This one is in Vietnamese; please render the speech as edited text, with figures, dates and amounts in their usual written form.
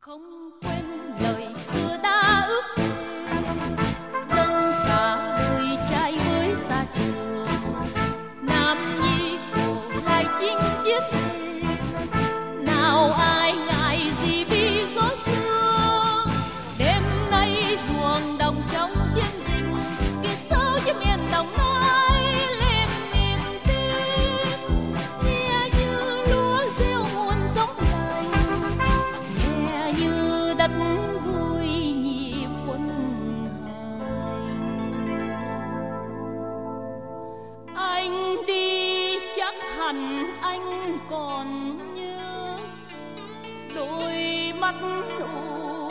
không quên lời xưa đã ước thề, dâng cả đời trai với xa trường. Nam nhi cổ lại chinh chiến thề, nào ai ngại gì vì gió xưa. Đêm nay ruộng đồng trong chiến dịch, kia sâu cho miền Đồng Nai lên niềm tin. Nghe như lúa reo nguồn sống lành, nghe như đất vui nhịp quân hành. Anh đi chắc hẳn anh còn nhớ đôi mắt u